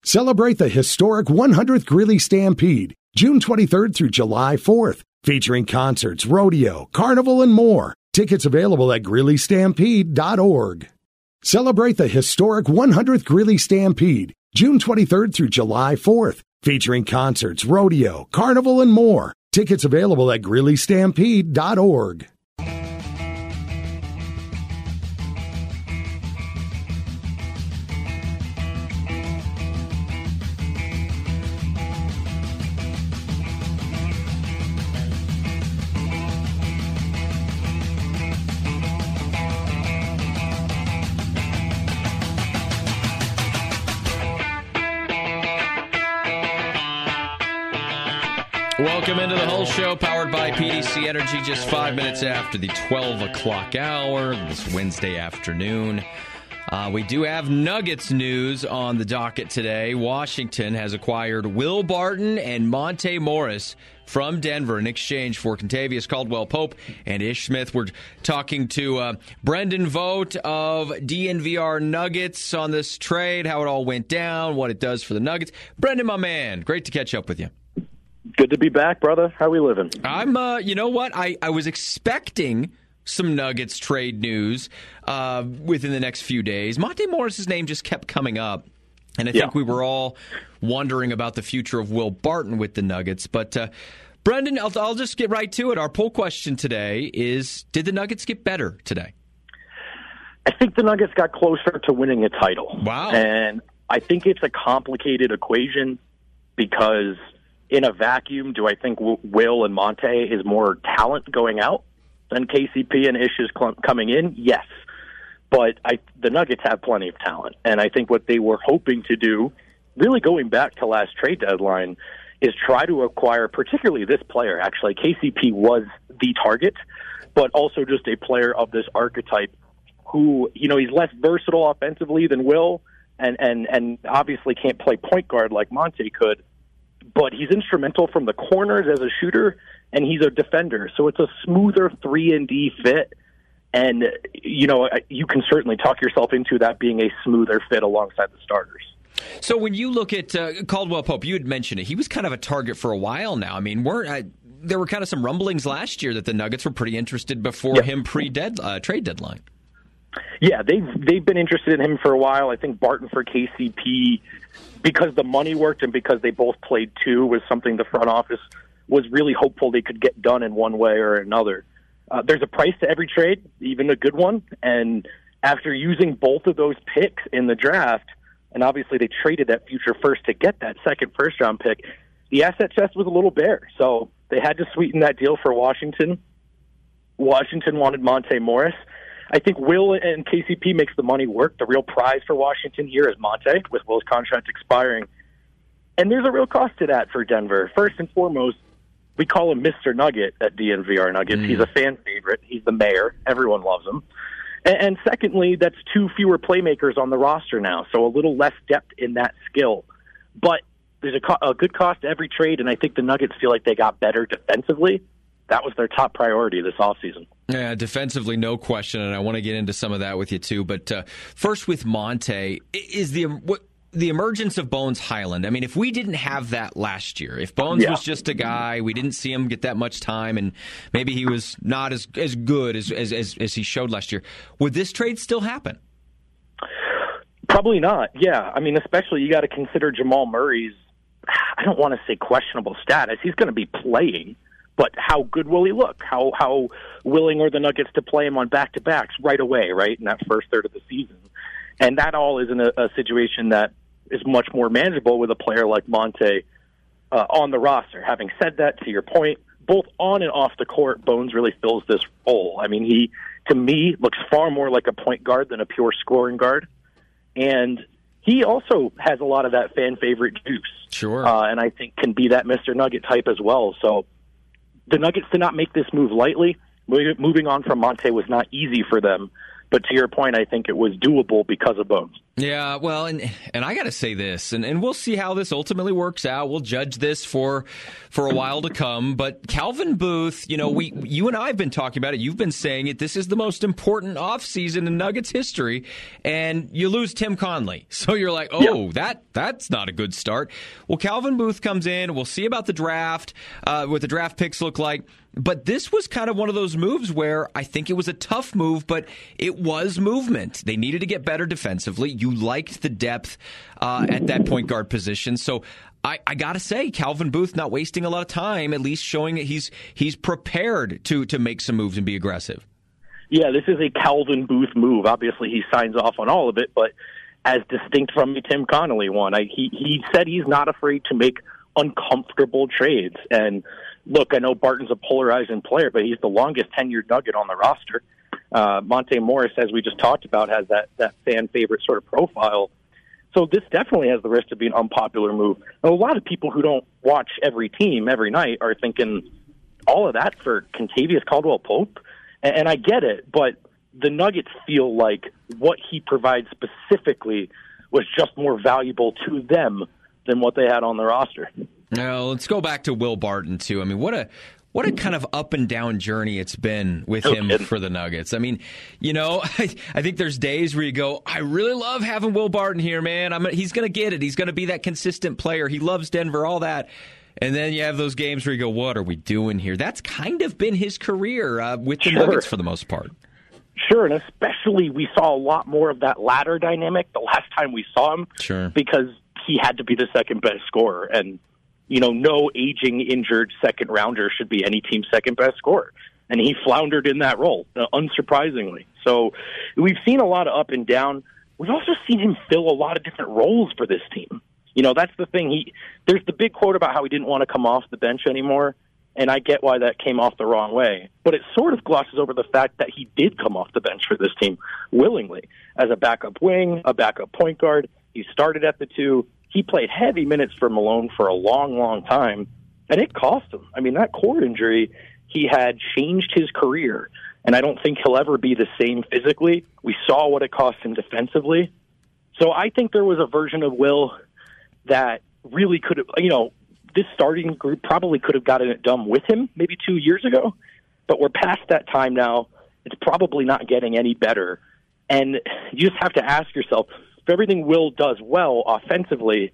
Celebrate the historic 100th Greeley Stampede, June 23rd through July 4th, featuring concerts, rodeo, carnival, and more. Tickets available at GreeleyStampede.org. Celebrate the historic 100th Greeley Stampede, June 23rd through July 4th, featuring concerts, rodeo, carnival, and more. Tickets available at GreeleyStampede.org. Welcome into the whole show, powered by PDC Energy, just 5 minutes after the 12 o'clock hour this Wednesday afternoon. We do have Nuggets news on the docket today. Washington has acquired Will Barton and Monte Morris from Denver in exchange for Kentavious Caldwell-Pope and Ish Smith. We're talking to Brendan Vogt of DNVR Nuggets on this trade, how it all went down, what it does for the Nuggets. Brendan, my man, great to catch up with you. Good to be back, brother. How we living? I'm, you know what? I was expecting some Nuggets trade news within the next few days. Monte Morris's name just kept coming up, and I think we were all wondering about the future of Will Barton with the Nuggets. But, Brendan, I'll just get right to it. Our poll question today is, did the Nuggets get better today? I think the Nuggets got closer to winning a title. Wow. And I think it's a complicated equation because in a vacuum, do I think Will and Monte is more talent going out than KCP and Ish is coming in? Yes. But the Nuggets have plenty of talent. And I think what they were hoping to do, really going back to last trade deadline, is try to acquire particularly this player. Actually, KCP was the target, but also just a player of this archetype who, you know, he's less versatile offensively than Will and obviously can't play point guard like Monte could. But he's instrumental from the corners as a shooter, and he's a defender. So it's a smoother 3-and-D fit. And, you know, you can certainly talk yourself into that being a smoother fit alongside the starters. So when you look at Caldwell-Pope, you had mentioned it. He was kind of a target for a while now. I mean, there were kind of some rumblings last year that the Nuggets were pretty interested before him trade deadline. Yeah, they've been interested in him for a while. I think Barton for KCP, because the money worked and because they both played two, was something the front office was really hopeful they could get done in one way or another. There's a price to every trade, even a good one. And after using both of those picks in the draft, and obviously they traded that future first to get that second first-round pick, the asset chest was a little bare. So they had to sweeten that deal for Washington. Washington wanted Monte Morris. I think Will and KCP makes the money work. The real prize for Washington here is Monte, with Will's contract expiring. And there's a real cost to that for Denver. First and foremost, we call him Mr. Nugget at DNVR Nuggets. He's a fan favorite. He's the mayor. Everyone loves him. And secondly, that's two fewer playmakers on the roster now, so a little less depth in that skill. But there's a good cost to every trade, and I think the Nuggets feel like they got better defensively. That was their top priority this offseason. Yeah, defensively, no question, and I want to get into some of that with you too. But first with Monte, is the emergence of Bones Hyland. I mean, if we didn't have that last year, if Bones was just a guy, we didn't see him get that much time, and maybe he was not as good as he showed last year, would this trade still happen? Probably not, yeah. I mean, especially you got to consider Jamal Murray's, I don't want to say questionable status. He's going to be playing. But how good will he look? How willing are the Nuggets to play him on back-to-backs right away, right, in that first third of the season? And that all is in a situation that is much more manageable with a player like Monte on the roster. Having said that, to your point, both on and off the court, Bones really fills this role. I mean, he, to me, looks far more like a point guard than a pure scoring guard. And he also has a lot of that fan-favorite juice. Sure. And I think can be that Mr. Nugget type as well. So the Nuggets did not make this move lightly. Moving on from Monte was not easy for them. But to your point, I think it was doable because of Bones. Yeah, well, and I got to say this, and we'll see how this ultimately works out. We'll judge this for a while to come. But Calvin Booth, you and I have been talking about it. You've been saying it. This is the most important offseason in Nuggets history, and you lose Tim Conley. So you're like, that's not a good start. Well, Calvin Booth comes in. We'll see about the draft, what the draft picks look like. But this was kind of one of those moves where I think it was a tough move, but it was movement. They needed to get better defensively. You liked the depth at that point guard position. So I got to say, Calvin Booth not wasting a lot of time, at least showing that he's prepared to make some moves and be aggressive. Yeah, this is a Calvin Booth move. Obviously, he signs off on all of it, but as distinct from the Tim Connolly one, he said he's not afraid to make uncomfortable trades. And look, I know Barton's a polarizing player, but he's the longest tenured Nugget on the roster. Monte Morris, as we just talked about, has that fan favorite sort of profile. So this definitely has the risk to be an unpopular move. And a lot of people who don't watch every team every night are thinking all of that for Kentavious Caldwell-Pope. And I get it, but the Nuggets feel like what he provides specifically was just more valuable to them than what they had on the roster. Now, let's go back to Will Barton, too. I mean, what a kind of up and down journey it's been with him for the Nuggets. I mean, I think there's days where you go, I really love having Will Barton here, man. He's going to get it. He's going to be that consistent player. He loves Denver, all that. And then you have those games where you go, what are we doing here? That's kind of been his career with the Nuggets for the most part. Sure, and especially we saw a lot more of that ladder dynamic the last time we saw him. Sure. Because he had to be the second best scorer. And no aging, injured second rounder should be any team's second best scorer. And he floundered in that role, unsurprisingly. So we've seen a lot of up and down. We've also seen him fill a lot of different roles for this team. That's the thing. There's the big quote about how he didn't want to come off the bench anymore. And I get why that came off the wrong way. But it sort of glosses over the fact that he did come off the bench for this team willingly as a backup wing, a backup point guard. He started at the 2. He played heavy minutes for Malone for a long, long time, and it cost him. I mean, that core injury, he had changed his career, and I don't think he'll ever be the same physically. We saw what it cost him defensively. So I think there was a version of Will that really could have, this starting group probably could have gotten it done with him maybe 2 years ago, but we're past that time now. It's probably not getting any better. And you just have to ask yourself, if everything Will does well offensively,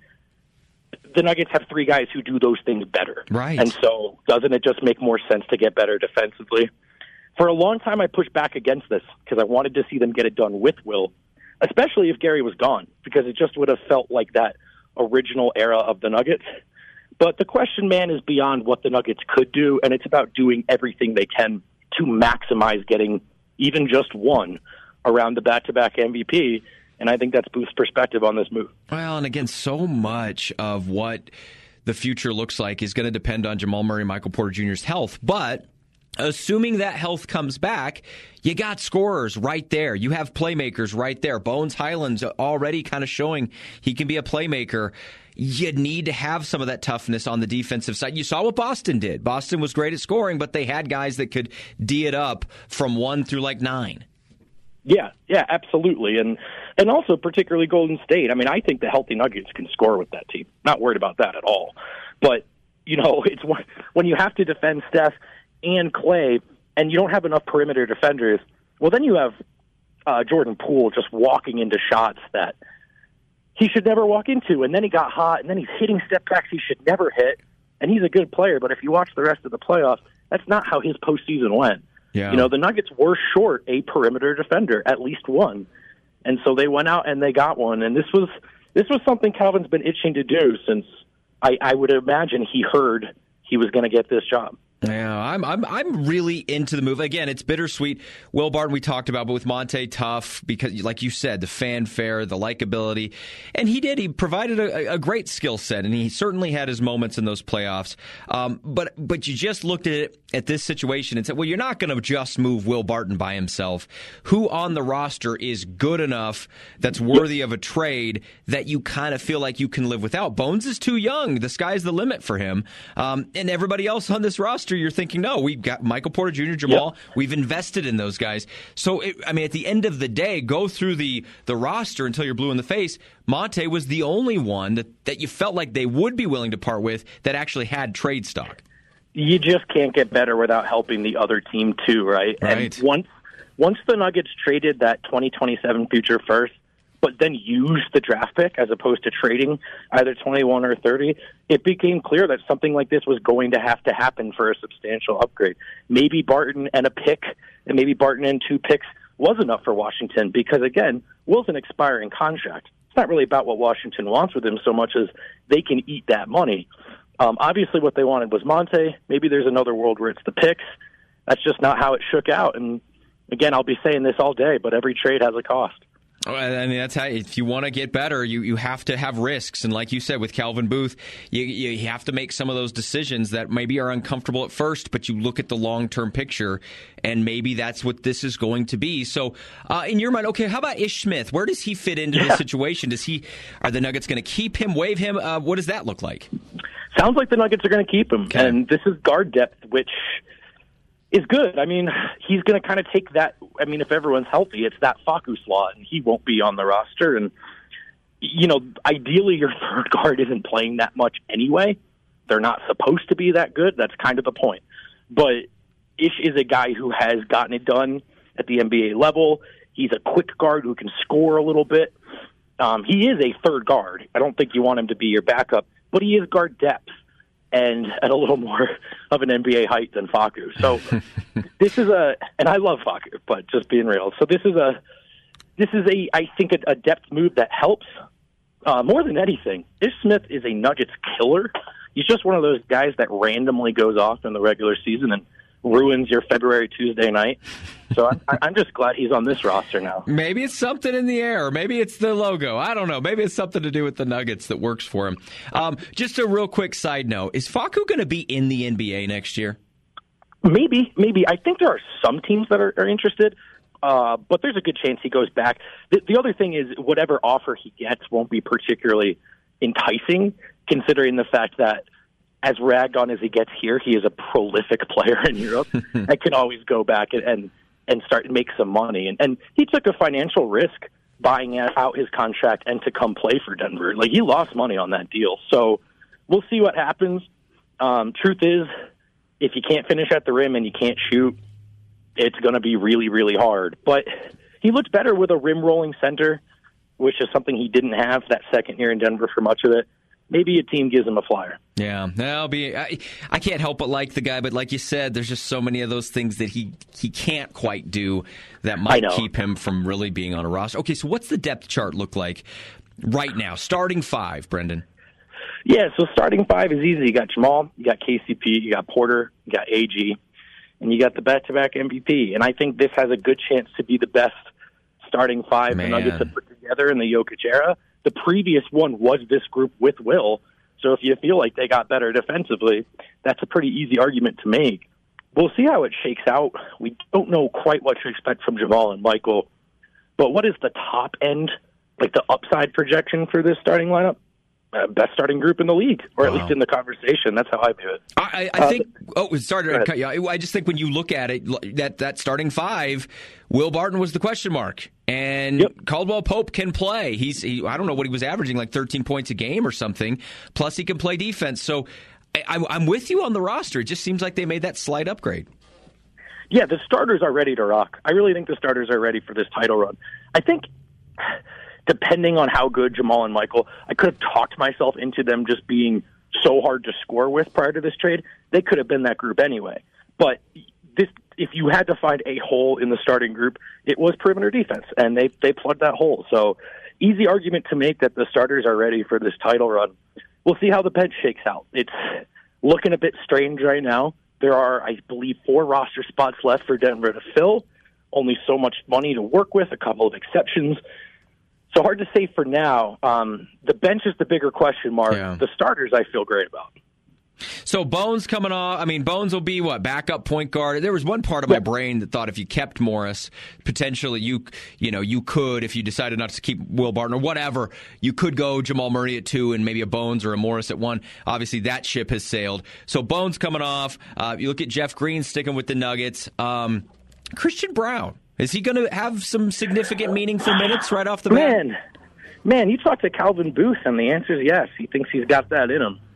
the Nuggets have 3 guys who do those things better. Right. And so doesn't it just make more sense to get better defensively? For a long time, I pushed back against this because I wanted to see them get it done with Will, especially if Gary was gone, because it just would have felt like that original era of the Nuggets. But the question, man, is beyond what the Nuggets could do, and it's about doing everything they can to maximize getting even just one around the back-to-back MVP. And I think that's Booth's perspective on this move. Well, and again, so much of what the future looks like is going to depend on Jamal Murray, Michael Porter Jr.'s health. But assuming that health comes back, you got scorers right there. You have playmakers right there. Bones Highland's already kind of showing he can be a playmaker. You need to have some of that toughness on the defensive side. You saw what Boston did. Boston was great at scoring, but they had guys that could D it up from 1 through 9. Yeah, absolutely. And also particularly Golden State. I mean, I think the healthy Nuggets can score with that team. Not worried about that at all. But, it's when you have to defend Steph and Clay and you don't have enough perimeter defenders, well, then you have Jordan Poole just walking into shots that he should never walk into. And then he got hot, and then he's hitting step backs he should never hit. And he's a good player, but if you watch the rest of the playoffs, that's not how his postseason went. Yeah. The Nuggets were short a perimeter defender, at least one. And so they went out and they got one. And this was something Calvin's been itching to do since I would imagine he heard he was going to get this job. Yeah, I'm really into the move. Again, it's bittersweet. Will Barton we talked about, but with Monte, tough because, like you said, the fanfare, the likability. And he provided a great skill set, and he certainly had his moments in those playoffs. But you just looked at it, at this situation and said, well, you're not going to just move Will Barton by himself. Who on the roster is good enough that's worthy of a trade that you kind of feel like you can live without? Bones is too young. The sky's the limit for him. And everybody else on this roster, you're thinking, no, we've got Michael Porter Jr., Jamal. Yep. We've invested in those guys. So, at the end of the day, go through the roster until you're blue in the face. Monte was the only one that you felt like they would be willing to part with that actually had trade stock. You just can't get better without helping the other team too, right? And once the Nuggets traded that 2027 future first, but then used the draft pick as opposed to trading either 21 or 30, it became clear that something like this was going to happen for a substantial upgrade. Maybe Barton and a pick, and maybe Barton and 2 picks was enough for Washington because, again, Will's an expiring contract. It's not really about what Washington wants with him so much as they can eat that money. Obviously, what they wanted was Monte. Maybe there's another world where it's the picks. That's just not how it shook out. And, again, I'll be saying this all day, but every trade has a cost. I mean, that's how, if you want to get better, you have to have risks. And like you said, with Calvin Booth, you have to make some of those decisions that maybe are uncomfortable at first, but you look at the long-term picture, and maybe that's what this is going to be. So in your mind, okay, how about Ish Smith? Where does he fit into this situation? Are the Nuggets going to keep him, waive him? What does that look like? Sounds like the Nuggets are going to keep him. Okay. And this is guard depth, which is good. I mean, he's going to kind of take that. I mean, if everyone's healthy, it's that Facu slot, and he won't be on the roster. And, ideally your third guard isn't playing that much anyway. They're not supposed to be that good. That's kind of the point. But Ish is a guy who has gotten it done at the NBA level. He's a quick guard who can score a little bit. He is a third guard. I don't think you want him to be your backup, but he is guard depth and at a little more of an NBA height than Facu. So this is and I love Facu, but just being real. So this is I think a depth move that helps more than anything. Ish Smith is a Nuggets killer. He's just one of those guys that randomly goes off in the regular season and ruins your February Tuesday night. So I'm just glad he's on this roster now. Maybe it's something in the air. Maybe it's the logo. I don't know. Maybe it's something to do with the Nuggets that works for him. Just a real quick side note. Is Facu going to be in the NBA next year? Maybe. I think there are some teams that are interested, but there's a good chance he goes back. The other thing is whatever offer he gets won't be particularly enticing, considering the fact that as ragged on as he gets here, he is a prolific player in Europe and can always go back and start to make some money. And he took a financial risk buying out his contract and to come play for Denver. Like, he lost money on that deal. So we'll see what happens. Truth is, if you can't finish at the rim and you can't shoot, it's going to be really, really hard. But he looked better with a rim-rolling center, which is something he didn't have that second year in Denver for much of it. Maybe a team gives him a flyer. Yeah, I can't help but like the guy, but like you said, there's just so many of those things that he can't quite do that might keep him from really being on a roster. Okay, so what's the depth chart look like right now? Starting 5, Brendan. Yeah, so starting 5 is easy. You got Jamal, you got KCP, you got Porter, you got AG, and you got the back-to-back MVP. And I think this has a good chance to be the best starting 5 the Nuggets have put together in the Jokic era. The previous one was this group with Will, so if you feel like they got better defensively, that's a pretty easy argument to make. We'll see how it shakes out. We don't know quite what to expect from Jamal and Michael, but what is the top end, like the upside projection for this starting lineup? Best starting group in the league, or at least in the conversation. That's how I view it. I think. Sorry to cut you. I just think when you look at it, that starting 5, Will Barton was the question mark, and Caldwell Pope can play. I don't know what he was averaging, like 13 points a game or something. Plus, he can play defense. So, I'm with you on the roster. It just seems like they made that slight upgrade. Yeah, the starters are ready to rock. I really think the starters are ready for this title run. I think, depending on how good Jamal and Michael, I could have talked myself into them just being so hard to score with prior to this trade. They could have been that group anyway. But if you had to find a hole in the starting group, it was perimeter defense, and they plugged that hole. So easy argument to make that the starters are ready for this title run. We'll see how the bench shakes out. It's looking a bit strange right now. There are, I believe, 4 roster spots left for Denver to fill. Only so much money to work with, a couple of exceptions. So hard to say for now. The bench is the bigger question mark. Yeah. The starters I feel great about. So Bones coming off. I mean, Bones will be backup point guard. There was one part of my brain that thought if you kept Morris, potentially you could, if you decided not to keep Will Barton or whatever, you could go Jamal Murray at 2 and maybe a Bones or a Morris at 1. Obviously, that ship has sailed. So Bones coming off. You look at Jeff Green sticking with the Nuggets. Christian Braun, is he going to have some significant, meaningful minutes right off the bat? Man, you talk to Calvin Booth, and the answer is yes. He thinks he's got that in him.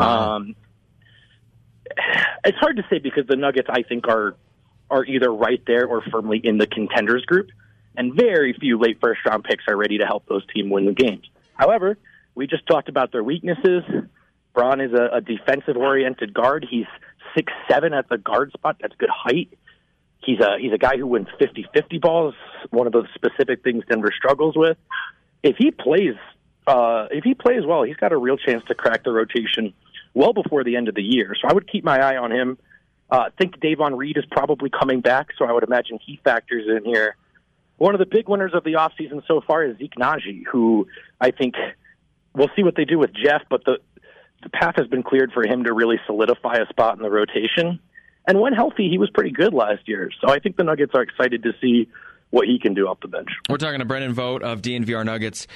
It's hard to say because the Nuggets, I think, are either right there or firmly in the contenders group, and very few late first-round picks are ready to help those teams win the games. However, we just talked about their weaknesses. Braun is a defensive-oriented guard. He's 6'7" at the guard spot. That's good height. He's a guy who wins 50-50 balls, one of those specific things Denver struggles with. If he plays well, he's got a real chance to crack the rotation well before the end of the year. So I would keep my eye on him. I think Davon Reed is probably coming back, so I would imagine he factors in here. One of the big winners of the offseason so far is Zeke Naji, who I think we'll see what they do with Jeff, but the path has been cleared for him to really solidify a spot in the rotation. And when healthy, he was pretty good last year. So I think the Nuggets are excited to see what he can do off the bench. We're talking to Brendan Vogt of DNVR Nuggets.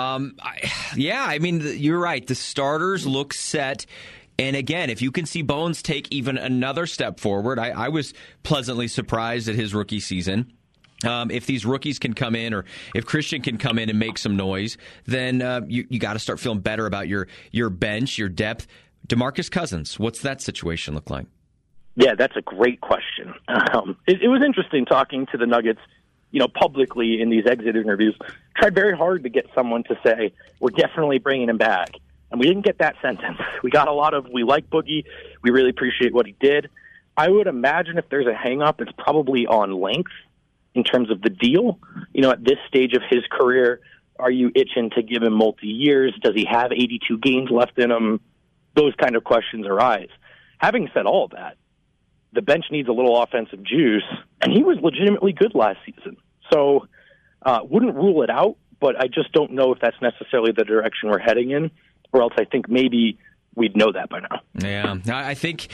I mean, you're right. The starters look set. And again, if you can see Bones take even another step forward, I was pleasantly surprised at his rookie season. If these rookies can come in, or if Christian can come in and make some noise, then you got to start feeling better about your bench, your depth. DeMarcus Cousins, what's that situation look like? Yeah, that's a great question. It was interesting talking to the Nuggets, publicly in these exit interviews. Tried very hard to get someone to say, we're definitely bringing him back. And we didn't get that sentence. We got a lot of, we like Boogie, we really appreciate what he did. I would imagine if there's a hang-up, it's probably on length in terms of the deal. At this stage of his career, are you itching to give him multi-years? Does he have 82 games left in him? Those kind of questions arise. Having said all that, the bench needs a little offensive juice, and he was legitimately good last season. So wouldn't rule it out, but I just don't know if that's necessarily the direction we're heading in, or else I think maybe we'd know that by now. Yeah, I think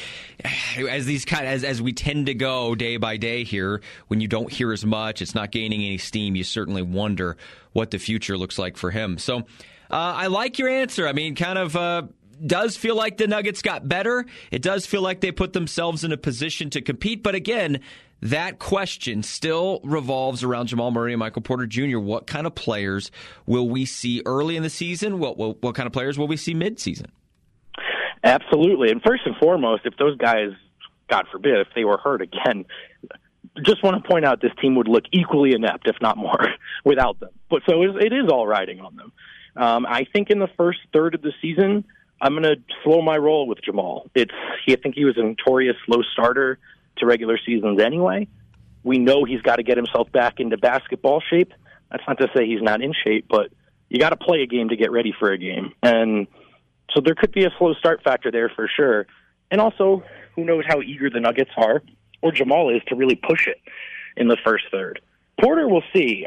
as we tend to go day by day here, when you don't hear as much, it's not gaining any steam, you certainly wonder what the future looks like for him. So I like your answer. I mean, kind of does feel like the Nuggets got better. It does feel like they put themselves in a position to compete. But again, that question still revolves around Jamal Murray and Michael Porter Jr. What kind of players will we see early in the season? What kind of players will we see mid-season? Absolutely. And first and foremost, if those guys, God forbid, if they were hurt again, just want to point out this team would look equally inept, if not more, without them. But so it is all riding on them. I think in the first third of the season, I'm going to slow my roll with Jamal. I think he was a notorious slow starter to regular seasons anyway. We know he's got to get himself back into basketball shape. That's not to say he's not in shape, but you got to play a game to get ready for a game. And so there could be a slow start factor there for sure. And also, who knows how eager the Nuggets are, or Jamal is, to really push it in the first third. Porter, we'll see.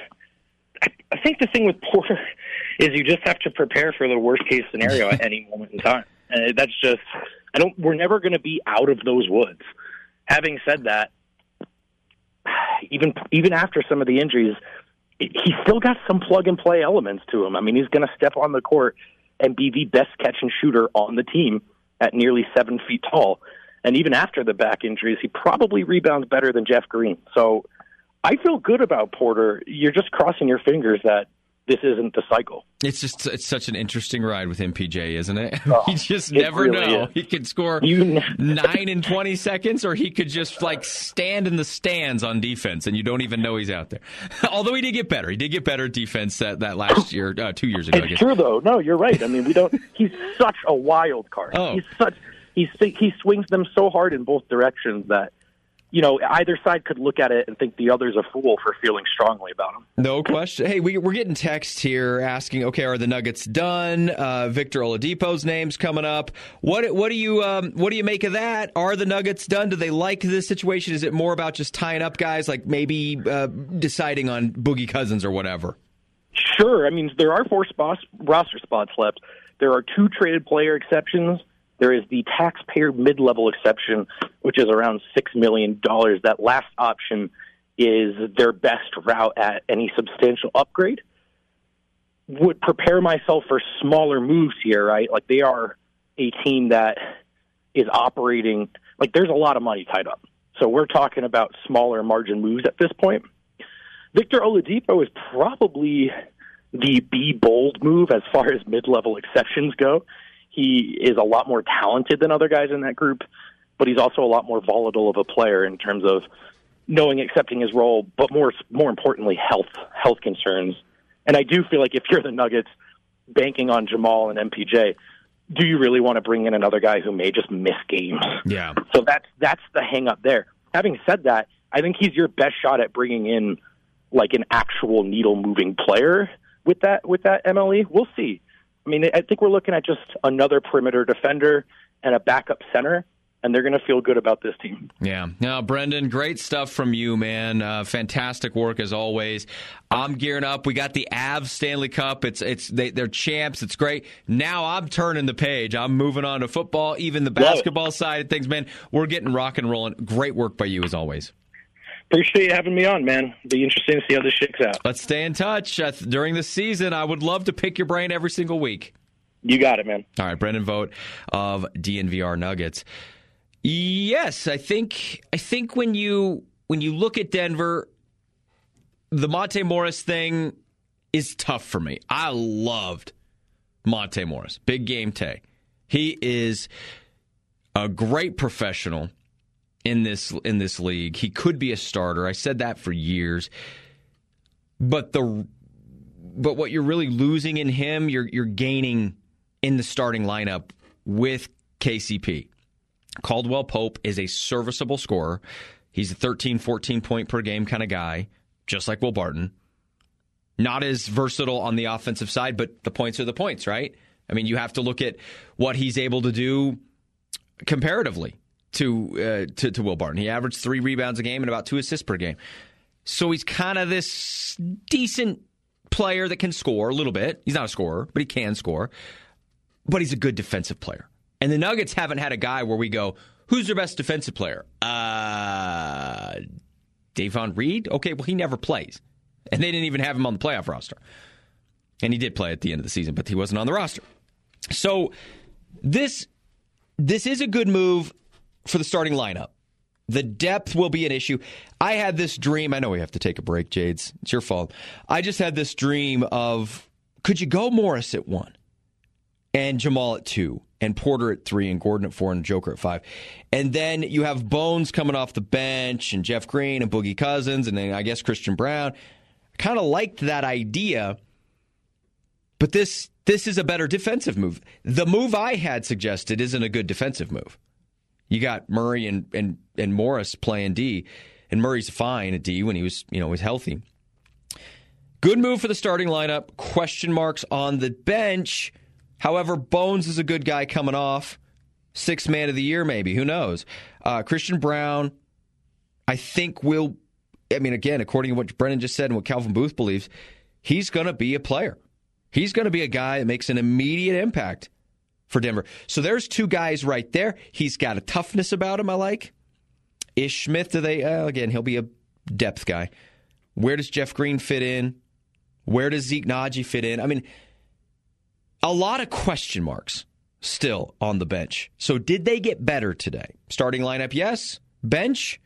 I think the thing with Porter is you just have to prepare for the worst case scenario at any moment in time. And that's just, we're never going to be out of those woods. Having said that, even after some of the injuries, he's still got some plug and play elements to him. I mean, he's going to step on the court and be the best catch and shooter on the team at nearly 7 feet tall. And even after the back injuries, he probably rebounds better than Jeff Green. So I feel good about Porter. You're just crossing your fingers that this isn't the cycle. It's such an interesting ride with MPJ, isn't it? Oh, you just never really know. Is. He could score 9 in 20 seconds, or he could just stand in the stands on defense, and you don't even know he's out there. Although he did get better. He did get better at defense that last year, 2 years ago. It's true, though. No, you're right. I mean, he's such a wild card. Oh. He swings them so hard in both directions that, either side could look at it and think the other's a fool for feeling strongly about him. No question. Hey, we're getting texts here asking, okay, are the Nuggets done? Victor Oladipo's name's coming up. What do you make of that? Are the Nuggets done? Do they like this situation? Is it more about just tying up guys, like maybe deciding on Boogie Cousins or whatever? Sure. I mean, there are 4 roster spots left. There are 2 traded player exceptions. There is the taxpayer mid-level exception, which is around $6 million. That last option is their best route at any substantial upgrade. Would prepare myself for smaller moves here, right? Like, they are a team that is operating, like, there's a lot of money tied up. So we're talking about smaller margin moves at this point. Victor Oladipo is probably the be bold move as far as mid-level exceptions go. He is a lot more talented than other guys in that group, but he's also a lot more volatile of a player in terms of knowing, accepting his role, but more importantly, health concerns. And I do feel like if you're the Nuggets banking on Jamal and MPJ, do you really want to bring in another guy who may just miss games? Yeah. So that's the hang up there. Having said that, I think he's your best shot at bringing in like an actual needle moving player with that MLE. We'll see. I mean, I think we're looking at just another perimeter defender and a backup center, and they're going to feel good about this team. Yeah. Now, Brendan, great stuff from you, man. Fantastic work as always. I'm gearing up. We got the Avs Stanley Cup. They're champs. It's great. Now I'm turning the page. I'm moving on to football, even the basketball side of things, man. We're getting rock and rolling. Great work by you as always. Appreciate you having me on, man. Be interesting to see how this shakes out. Let's stay in touch. During the season, I would love to pick your brain every single week. You got it, man. All right, Brendan Vogt of DNVR Nuggets. Yes, I think when you look at Denver, the Monte Morris thing is tough for me. I loved Monte Morris. Big game Tay. He is a great professional in this league. He could be a starter. I said that for years. But what you're really losing in him, you're gaining in the starting lineup with KCP. Caldwell Pope is a serviceable scorer. He's a 13, 14 point per game kind of guy, just like Will Barton. Not as versatile on the offensive side, but the points are the points, right? I mean, you have to look at what he's able to do comparatively to Will Barton. He averaged 3 rebounds a game and about 2 assists per game. So he's kind of this decent player that can score a little bit. He's not a scorer, but he can score. But he's a good defensive player. And the Nuggets haven't had a guy where we go, who's their best defensive player? Davon Reed? Okay, well, he never plays. And they didn't even have him on the playoff roster. And he did play at the end of the season, but he wasn't on the roster. So this is a good move for the starting lineup. The depth will be an issue. I had this dream. I know we have to take a break, Jades. It's your fault. I just had this dream of, could you go Morris at 1 and Jamal at 2 and Porter at 3 and Gordon at 4 and Joker at 5. And then you have Bones coming off the bench and Jeff Green and Boogie Cousins and then I guess Christian Brown. I kind of liked that idea, but this is a better defensive move. The move I had suggested isn't a good defensive move. You got Murray and Morris playing D, and Murray's fine at D when he was healthy. Good move for the starting lineup. Question marks on the bench. However, Bones is a good guy coming off. 6th man of the year, maybe. Who knows? Christian Brown, I think again, according to what Brendan just said and what Calvin Booth believes, he's going to be a player. He's going to be a guy that makes an immediate impact for Denver. So there's 2 guys right there. He's got a toughness about him I like. Ish Smith, again, he'll be a depth guy. Where does Jeff Green fit in? Where does Zeke Naji fit in? I mean, a lot of question marks still on the bench. So did they get better today? Starting lineup, yes. Bench,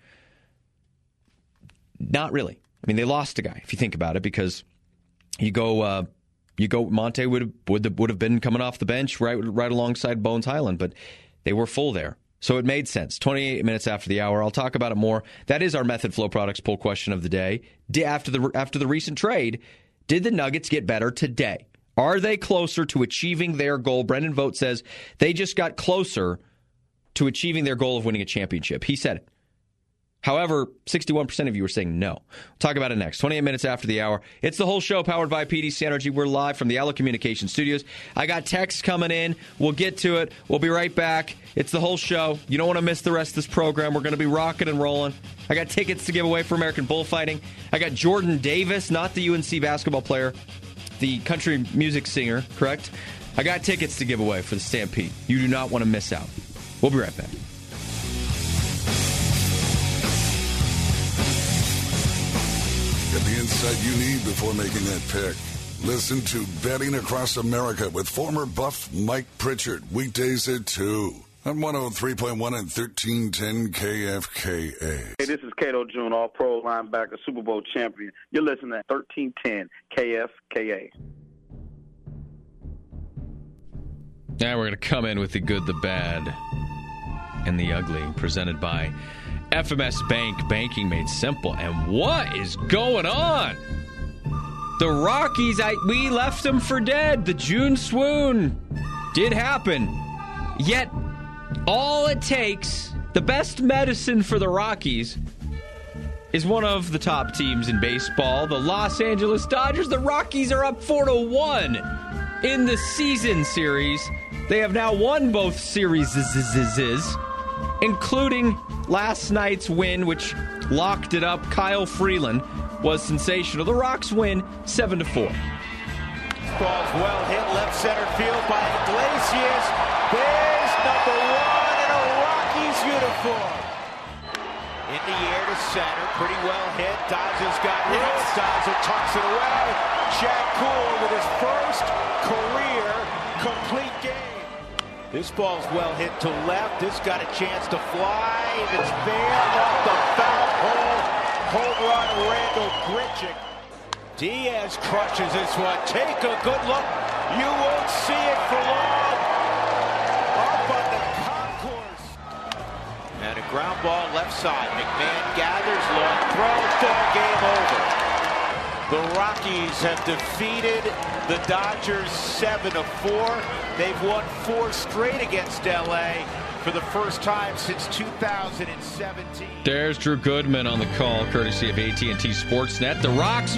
not really. I mean, they lost a guy, if you think about it, because you go Monte would have been coming off the bench right alongside Bones Highland, but they were full there. So it made sense. 28 minutes after the hour. I'll talk about it more. That is our Method Flow Products poll question of the day. After the recent trade, did the Nuggets get better today? Are they closer to achieving their goal? Brendan Vogt says they just got closer to achieving their goal of winning a championship. He said it. However, 61% of you are saying no. We'll talk about it next. 28 minutes after the hour. It's the whole show powered by PDC Energy. We're live from the Allo Communications Studios. I got texts coming in. We'll get to it. We'll be right back. It's the whole show. You don't want to miss the rest of this program. We're going to be rocking and rolling. I got tickets to give away for American Bullfighting. I got Jordan Davis, not the UNC basketball player, the country music singer, correct? I got tickets to give away for the Stampede. You do not want to miss out. We'll be right back. Get the insight you need before making that pick. Listen to Betting Across America with former Buff Mike Pritchard. Weekdays at 2 on 103.1 and 1310 KFKA. Hey, this is Cato June, all-pro linebacker, Super Bowl champion. You're listening to 1310 KFKA. Now we're going to come in with the good, the bad, and the ugly, presented by FMS Bank, banking made simple. And what is going on? The Rockies, we left them for dead. The June swoon did happen. Yet, all it takes, the best medicine for the Rockies, is one of the top teams in baseball, the Los Angeles Dodgers. The Rockies are up 4-1 in the season series. They have now won both series, including last night's win, which locked it up. Kyle Freeland was sensational. The Rocks win 7-4. Ball's well hit left center field by Iglesias. There's number 1 in a Rockies uniform. In the air to center, pretty well hit. Dodgers got room. Dodger tucks it away. Chad Kuhl with his first career complete game. This ball's well hit to left. This got a chance to fly. It's fair off the foul hole. Home run, Randall Grichuk. Diaz crushes this one. Take a good look. You won't see it for long. Up on the concourse. And a ground ball left side. McMahon gathers, long throw, full game over. The Rockies have defeated the Dodgers 7-4. They've won 4 straight against L.A. for the first time since 2017. There's Drew Goodman on the call, courtesy of AT&T Sportsnet. The Rocks are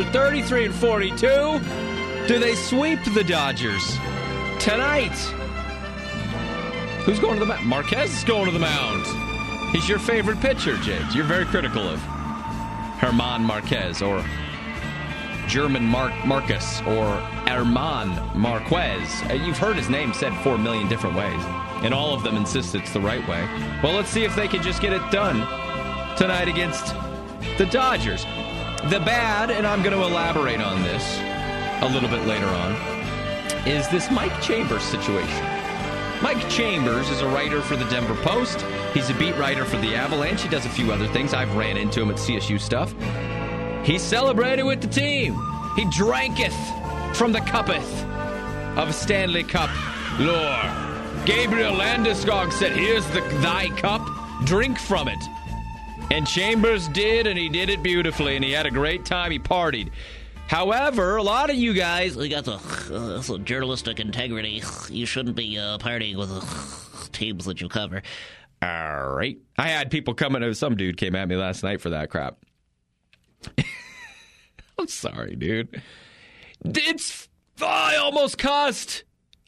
33-42. Do they sweep the Dodgers tonight? Who's going to the mound? Marquez is going to the mound. He's your favorite pitcher, James. You're very critical of German Marquez, or German Marcus, or Herman Marquez. You've heard his name said 4 million different ways, and all of them insist it's the right way. Well, let's see if they can just get it done tonight against the Dodgers. The bad, and I'm going to elaborate on this a little bit later on, is this Mike Chambers situation. Mike Chambers is a writer for the Denver Post. He's a beat writer for the Avalanche. He does a few other things. I've ran into him at CSU stuff. He celebrated with the team. He dranketh from the cuppeth of Stanley Cup lore. Gabriel Landeskog said, "Here's thy cup, drink from it." And Chambers did, and he did it beautifully, and he had a great time. He partied. However, a lot of you guys, we got the journalistic integrity. You shouldn't be partying with the teams that you cover. All right. I had people coming. Some dude came at me last night for that crap. I'm sorry, dude. I almost cussed.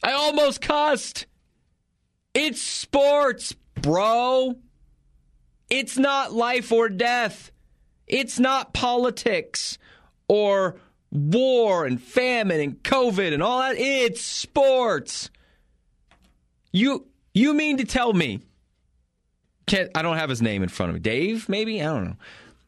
It's sports, bro. It's not life or death. It's not politics or war and famine and COVID and all that. It's sports. You mean to tell me, I don't have his name in front of me. Dave, maybe? I don't know.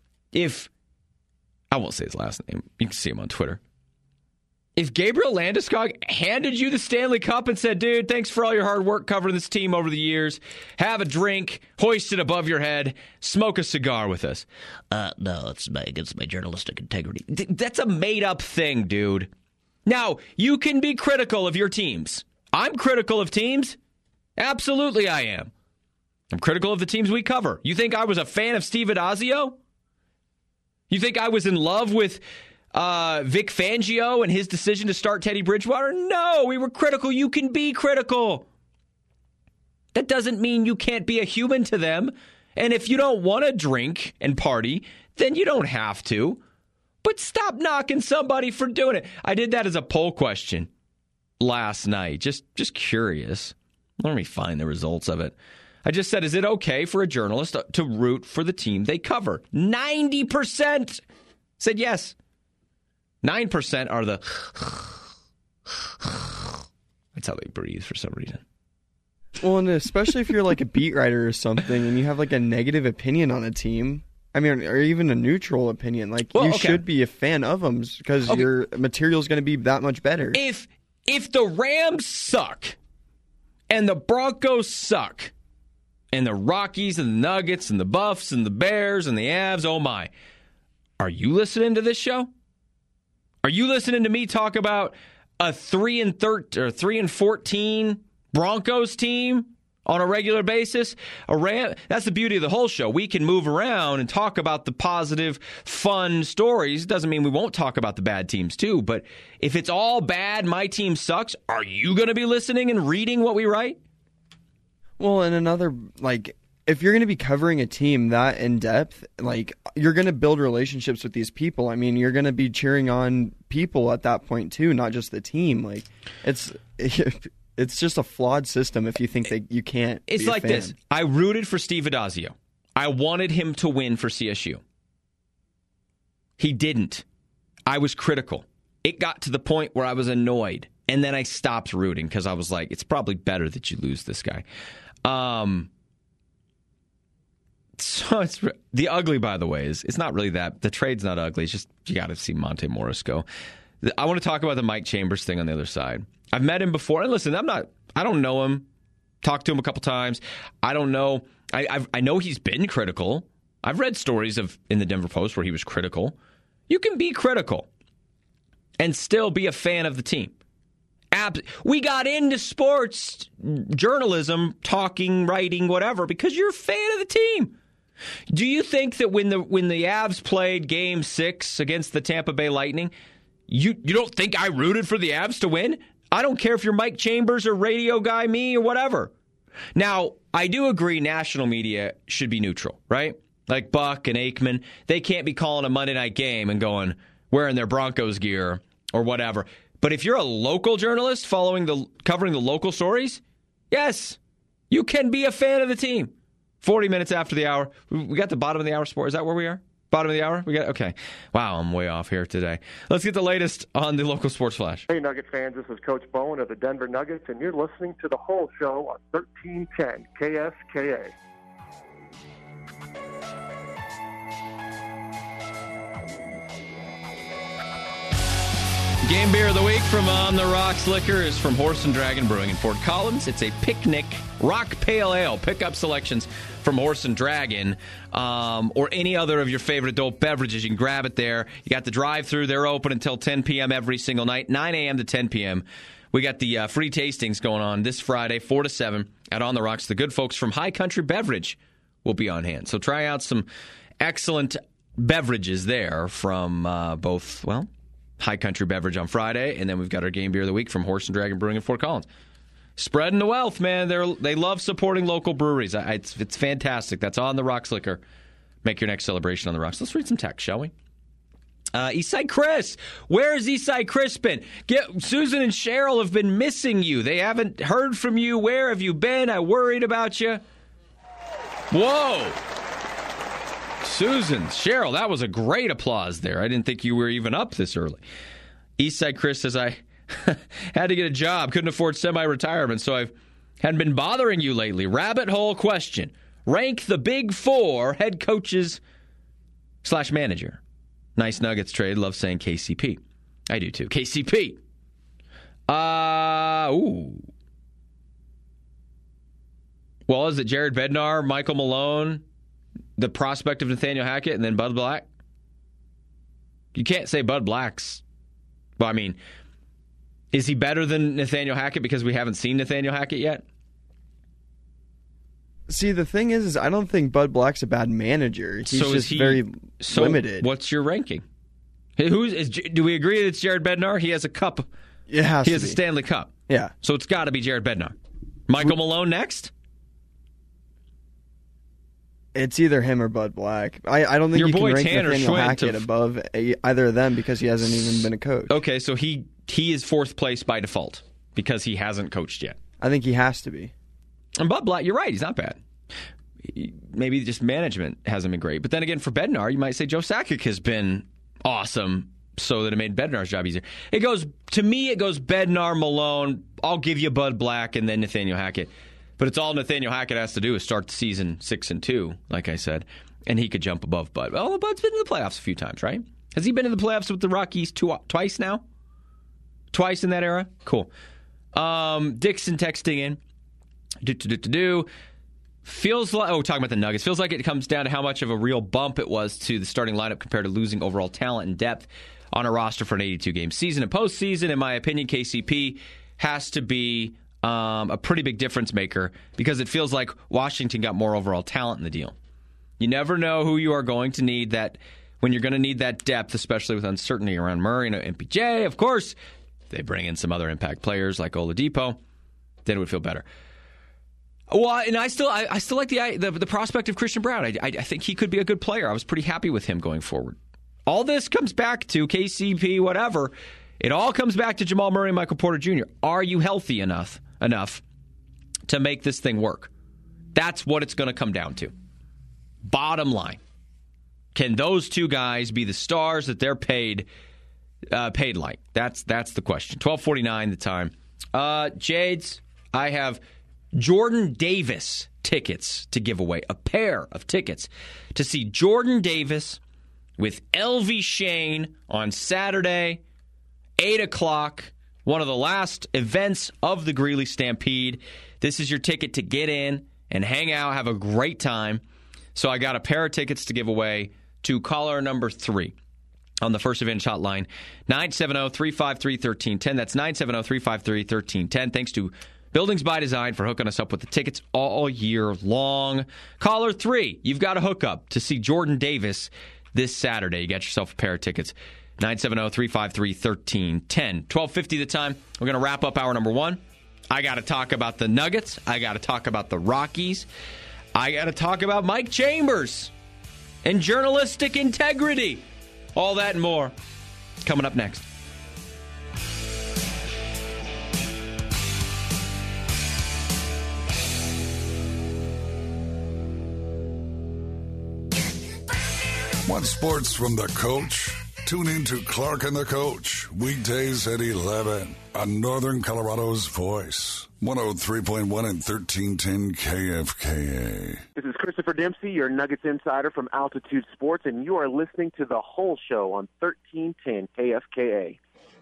I won't say his last name. You can see him on Twitter. If Gabriel Landeskog handed you the Stanley Cup and said, "Dude, thanks for all your hard work covering this team over the years. Have a drink, hoist it above your head, smoke a cigar with us." No, it's against my journalistic integrity. That's a made-up thing, dude. Now, you can be critical of your teams. I'm critical of teams. Absolutely I am. I'm critical of the teams we cover. You think I was a fan of Steve Addazio? You think I was in love with Vic Fangio and his decision to start Teddy Bridgewater? No, we were critical. You can be critical. That doesn't mean you can't be a human to them. And if you don't want to drink and party, then you don't have to. But stop knocking somebody for doing it. I did that as a poll question last night. Just curious. Let me find the results of it. I just said, is it okay for a journalist to root for the team they cover? 90% said yes. 9% are the... I That's how they breathe for some reason. Well, and especially if you're like a beat writer or something and you have like a negative opinion on a team, I mean, or even a neutral opinion, like you should be a fan of them because your material is going to be that much better. If the Rams suck and the Broncos suck and the Rockies and the Nuggets and the Buffs and the Bears and the Avs, oh my, are you listening to this show? Are you listening to me talk about a 3-13 or 3-14 Broncos team on a regular basis? That's the beauty of the whole show. We can move around and talk about the positive, fun stories. Doesn't mean we won't talk about the bad teams too. But if it's all bad, my team sucks, are you going to be listening and reading what we write? Well, and another, like, if you're going to be covering a team that in depth, like, you're going to build relationships with these people. I mean, you're going to be cheering on people at that point too, not just the team. Like, it's just a flawed system if you think that you can't. It's be a like fan. this. I rooted for Steve Addazio. I wanted him to win for CSU. He didn't. I was critical. It got to the point where I was annoyed. And then I stopped rooting because I was like, it's probably better that you lose this guy. So it's the ugly, by the way, is it's not really that. The trade's not ugly. It's just you got to see Monte Morris go. I want to talk about the Mike Chambers thing on the other side. I've met him before, and listen, I don't know him. Talked to him a couple times. I don't know. I know he's been critical. I've read stories in the Denver Post where he was critical. You can be critical and still be a fan of the team. We got into sports journalism, talking, writing, whatever, because you're a fan of the team. Do you think that when the Avs played Game 6 against the Tampa Bay Lightning, you don't think I rooted for the Avs to win? I don't care if you're Mike Chambers or radio guy me or whatever. Now, I do agree national media should be neutral, right? Like Buck and Aikman, they can't be calling a Monday night game and wearing their Broncos gear or whatever. But if you're a local journalist covering the local stories, yes, you can be a fan of the team. 40 minutes after the hour. We got the bottom of the hour sport. Is that where we are? Bottom of the hour? Okay. Wow, I'm way off here today. Let's get the latest on the local sports flash. Hey, Nugget fans. This is Coach Bowen of the Denver Nuggets, and you're listening to The Whole Show on 1310 KSKA. Game beer of the week from On the Rocks Liquor is from Horse and Dragon Brewing in Fort Collins. It's a picnic rock pale ale. Pick up selections from Horse and Dragon or any other of your favorite adult beverages. You can grab it there. You got the drive-thru. They're open until 10 p.m. every single night, 9 a.m. to 10 p.m. We got the free tastings going on this Friday, 4 to 7 at On the Rocks. The good folks from High Country Beverage will be on hand. So try out some excellent beverages there from both, High Country Beverage on Friday, and then we've got our game beer of the week from Horse and Dragon Brewing in Fort Collins. Spreading the wealth, man. They love supporting local breweries. It's fantastic. That's On the Rocks Liquor. Make your next celebration on the rocks. Let's read some text, shall we? Eastside Chris. Where has Eastside Chris been? Susan and Cheryl have been missing you. They haven't heard from you. Where have you been? I worried about you. Whoa. Susan, Cheryl, that was a great applause there. I didn't think you were even up this early. Eastside Chris says, I had to get a job, couldn't afford semi-retirement, so I hadn't been bothering you lately. Rabbit hole question. Rank the big four head coaches / manager. Nice Nuggets trade. Love saying KCP. I do too. KCP. Well, is it Jared Bednar, Michael Malone, the prospect of Nathaniel Hackett, and then Bud Black? You can't say Bud Black's. Well, I mean, is he better than Nathaniel Hackett because we haven't seen Nathaniel Hackett yet? See, the thing is I don't think Bud Black's a bad manager. He's very limited. What's your ranking? Do we agree that it's Jared Bednar? He has a cup. It has he has a Stanley Cup. Yeah. So it's got to be Jared Bednar. Michael Malone next? It's either him or Bud Black. I don't think you can rank Nathaniel Hackett above either of them because he hasn't even been a coach. Okay, so he is fourth place by default because he hasn't coached yet. I think he has to be. And Bud Black, you're right, he's not bad. Maybe just management hasn't been great. But then again, for Bednar, you might say Joe Sakic has been awesome so that it made Bednar's job easier. It goes Bednar, Malone, I'll give you Bud Black, and then Nathaniel Hackett. But it's all Nathaniel Hackett has to do is start the season 6-2, like I said, and he could jump above Bud. Well, Bud's been in the playoffs a few times, right? Has he been in the playoffs with the Rockies twice now? Twice in that era? Cool. Dixon texting in. Feels like, talking about the Nuggets, feels like it comes down to how much of a real bump it was to the starting lineup compared to losing overall talent and depth on a roster for an 82-game season and postseason. In my opinion, KCP has to be a pretty big difference maker because it feels like Washington got more overall talent in the deal. You never know who you are going to need that when you're going to need that depth, especially with uncertainty around Murray and MPJ. Of course, they bring in some other impact players like Oladipo, then it would feel better. Well, and I still like the prospect of Christian Braun. I think he could be a good player. I was pretty happy with him going forward. All this comes back to KCP, whatever. It all comes back to Jamal Murray and Michael Porter Jr. Are you healthy enough to make this thing work? That's what it's going to come down to. Bottom line, can those two guys be the stars that they're paid like? That's the question. 12:49 the time. Jades, I have Jordan Davis tickets to give away. A pair of tickets to see Jordan Davis with LV Shane on Saturday, 8 o'clock, one of the last events of the Greeley Stampede. This is your ticket to get in and hang out, have a great time. So I got a pair of tickets to give away to caller number 3 on the First Advantage hotline, 970-353-1310. That's 970-353-1310. Thanks to Buildings by Design for hooking us up with the tickets all year long. Caller 3, you've got a hookup to see Jordan Davis this Saturday. You got yourself a pair of tickets. 970-353-1310. 12:50 the time. We're going to wrap up hour number 1. I got to talk about the Nuggets. I got to talk about the Rockies. I got to talk about Mike Chambers and journalistic integrity. All that and more coming up next. Want sports from the coach? Tune in to Clark and the Coach, weekdays at 11 on Northern Colorado's Voice, 103.1 and 1310 KFKA. This is Christopher Dempsey, your Nuggets insider from Altitude Sports, and you are listening to The Whole Show on 1310 KFKA.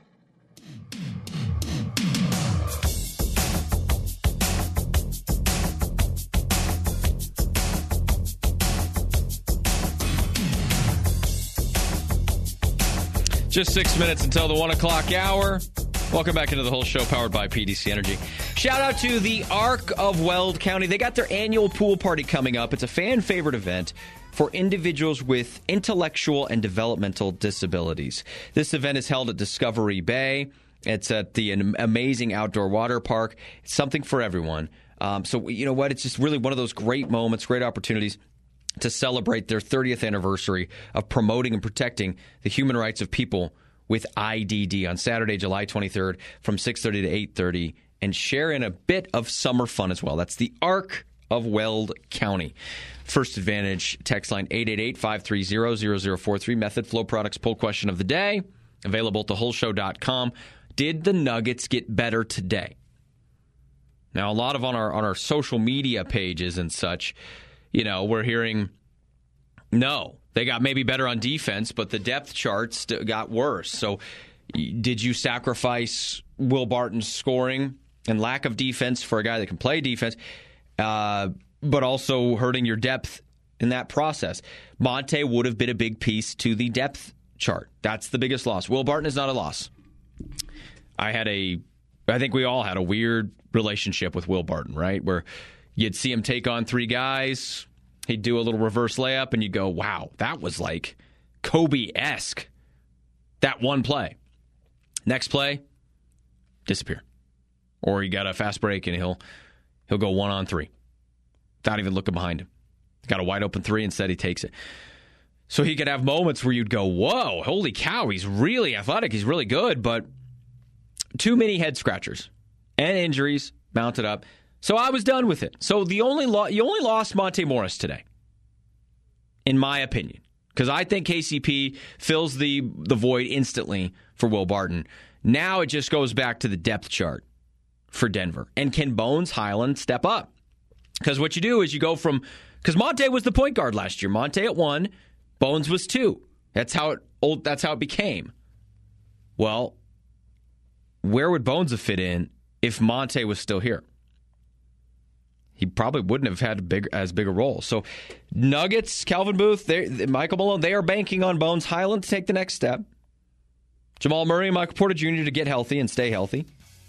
Just 6 minutes until the 1 o'clock hour. Welcome back into the Whole Show, powered by PDC Energy. Shout out to the Arc of Weld County. They got their annual pool party coming up. It's a fan-favorite event for individuals with intellectual and developmental disabilities. This event is held at Discovery Bay. It's at the amazing outdoor water park. It's something for everyone. So, you know what? It's just really one of those great moments, great opportunities to celebrate their 30th anniversary of promoting and protecting the human rights of people with IDD on Saturday, July 23rd from 6:30 to 8:30, and share in a bit of summer fun as well. That's the Arc of Weld County. First Advantage text line 888-530-0043. Method Flow Products poll question of the day, available at thewholeshow.com. Did the Nuggets get better today? Now, a lot of on our social media pages and such, you know, we're hearing, no, they got maybe better on defense, but the depth charts got worse. So did you sacrifice Will Barton's scoring and lack of defense for a guy that can play defense, but also hurting your depth in that process? Monte would have been a big piece to the depth chart. That's the biggest loss. Will Barton is not a loss. I think we all had a weird relationship with Will Barton, right? Where you'd see him take on 3 guys, he'd do a little reverse layup, and you'd go, wow, that was like Kobe-esque, that one play. Next play, disappear. Or he got a fast break, and he'll go 1-on-3 without even looking behind him. Got a wide open 3, instead he takes it. So he could have moments where you'd go, whoa, holy cow, he's really athletic, he's really good, but too many head scratchers and injuries mounted up. So I was done with it. So you only lost Monte Morris today, in my opinion. because I think KCP fills the void instantly for Will Barton. Now it just goes back to the depth chart for Denver. And can Bones Hyland step up? Because what you do is you go from, because Monte was the point guard last year. Monte at 1, Bones was 2. That's how it became. Well, where would Bones have fit in if Monte was still here? He probably wouldn't have had as big a role. So Nuggets, Calvin Booth, Michael Malone, they are banking on Bones Hyland to take the next step. Jamal Murray and Michael Porter Jr. to get healthy and stay healthy.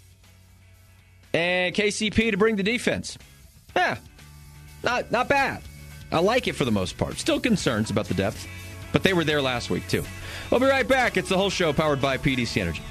And KCP to bring the defense. Yeah, not bad. I like it for the most part. Still concerns about the depth, but they were there last week too. We'll be right back. It's the whole show powered by PDC Energy.